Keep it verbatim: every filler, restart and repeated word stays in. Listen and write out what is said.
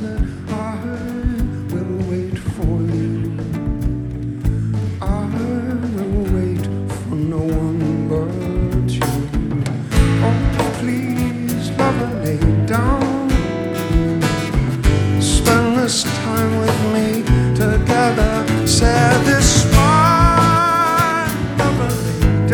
that I will wait for you. I will wait for no one.